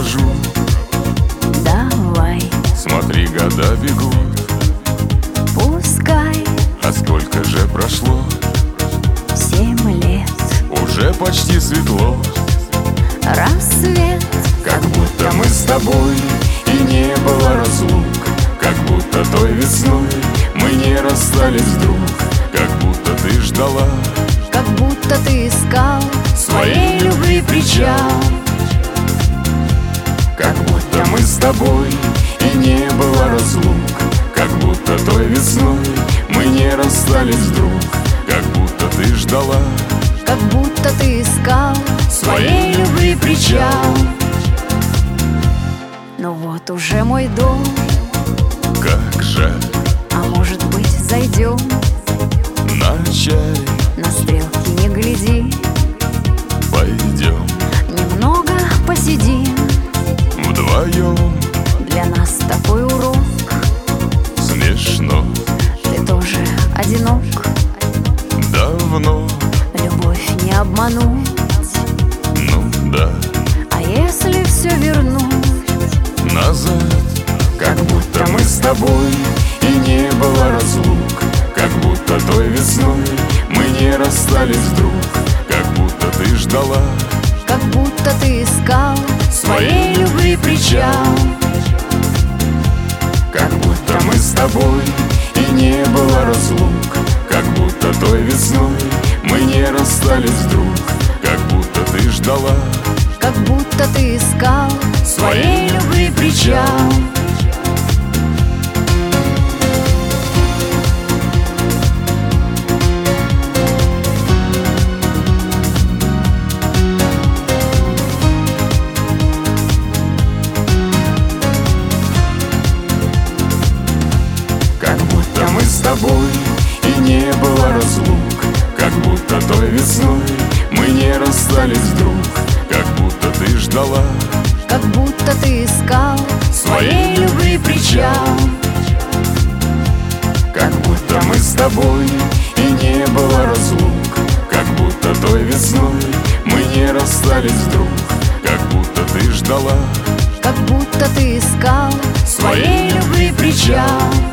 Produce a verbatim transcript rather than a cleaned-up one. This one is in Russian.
провожу. Давай, Смотри, года бегут, пускай а сколько же прошло? семь лет. Уже почти светло, Рассвет, как будто мы с тобой и не было разлук. Как будто той весной мы не расстались вдруг. Как будто ты ждала как будто ты искал своей любви причал. Как будто мы с тобой и не было разлук. Как будто той весной мы не расстались вдруг. Как будто ты ждала как будто ты искал своей любви причал. Ну вот уже мой дом, Как жаль, а может быть зайдем на чай на стрелки не гляди, пойдем немного посидим. вдвоем. Для нас такой урок, Смешно, ты тоже одинок. давно, Любовь не обмануть, ну да, а если все вернуть? назад. Как будто мы с тобой и не было разлук. Как будто той весной мы не расстались вдруг. Как будто ты ждала Как будто ты искал своей любви причал. Как будто мы с тобой и не было разлук. Как будто той весной мы не расстались вдруг. Как будто ты ждала как будто ты искал своей любви причал. Как будто мы с тобой и не было разлук. Как будто той весной мы не расстались вдруг. Как будто ты ждала как будто ты искал своей любви причал. Как будто мы с тобой и не было разлук. Как будто той весной мы не расстались вдруг. Как будто ты ждала как будто ты искал своей любви причал.